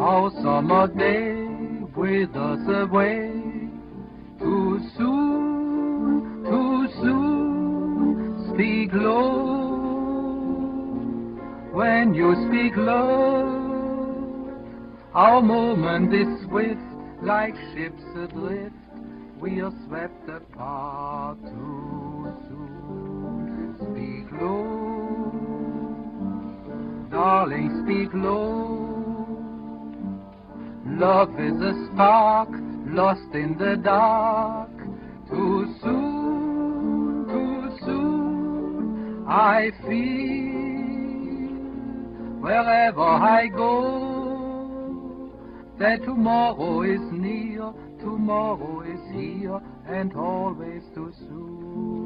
Our summer day withers away. Too soon, too soon. Speak low. When you speak low, our moment is swift, like ships adrift. We are swept apart too soon. Speak low, darling, speak low. Love is a spark lost in the dark. Too soon, too soon. I feel wherever I go that tomorrow is near, tomorrow is here, and always too soon.